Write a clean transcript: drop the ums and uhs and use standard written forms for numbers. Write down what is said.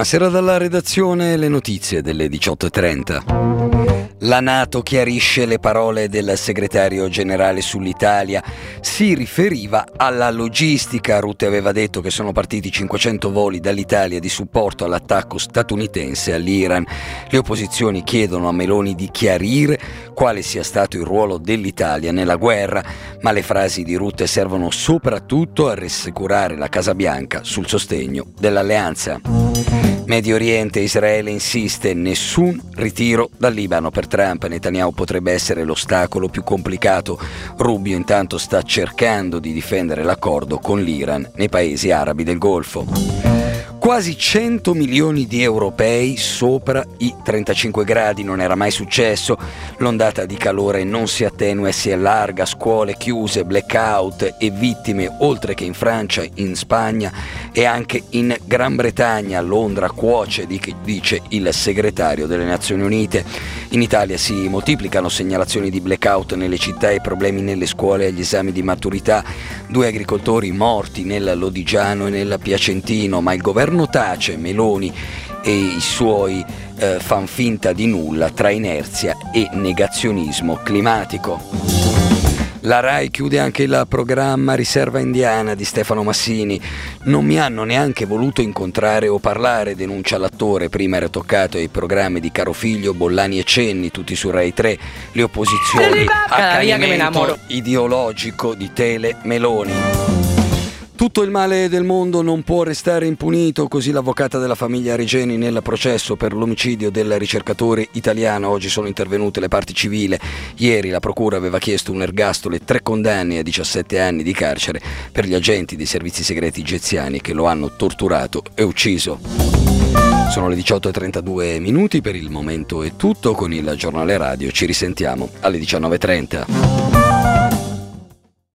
Buonasera dalla redazione, le notizie delle 18:30. La NATO chiarisce le parole del segretario generale sull'Italia. Si riferiva alla logistica. Rutte aveva detto che sono partiti 500 voli dall'Italia di supporto all'attacco statunitense all'Iran. Le opposizioni chiedono a Meloni di chiarire quale sia stato il ruolo dell'Italia nella guerra, ma le frasi di Rutte servono soprattutto a rassicurare la Casa Bianca sul sostegno dell'alleanza. Medio Oriente, Israele insiste, nessun ritiro dal Libano per Trump. Netanyahu potrebbe essere l'ostacolo più complicato. Rubio intanto sta cercando di difendere l'accordo con l'Iran nei paesi arabi del Golfo. Quasi 100 milioni di europei sopra i 35 gradi, non era mai successo. L'ondata di calore non si attenua e si allarga, scuole chiuse, blackout e vittime, oltre che in Francia, in Spagna e anche in Gran Bretagna. Londra cuoce, dice il segretario delle Nazioni Unite. In Italia si moltiplicano segnalazioni di blackout nelle città e problemi nelle scuole agli esami di maturità. 2 agricoltori morti nel Lodigiano e nel Piacentino, ma il governo tace. Meloni e i suoi fan finta di nulla tra inerzia e negazionismo climatico. La RAI chiude anche il programma Riserva Indiana di Stefano Massini. Non mi hanno neanche voluto incontrare o parlare, denuncia l'attore. Prima era toccato ai programmi di Carofiglio, Bollani e Cenni, tutti su Rai 3. Le opposizioni, accanimento ideologico di Tele Meloni. Tutto il male del mondo non può restare impunito, così l'avvocata della famiglia Regeni nel processo per l'omicidio del ricercatore italiano. Oggi sono intervenute le parti civili. Ieri la procura aveva chiesto un ergastolo e 3 condanne a 17 anni di carcere per gli agenti dei servizi segreti egiziani che lo hanno torturato e ucciso. Sono le 18:32, per il momento è tutto. Con il giornale radio ci risentiamo alle 19:30.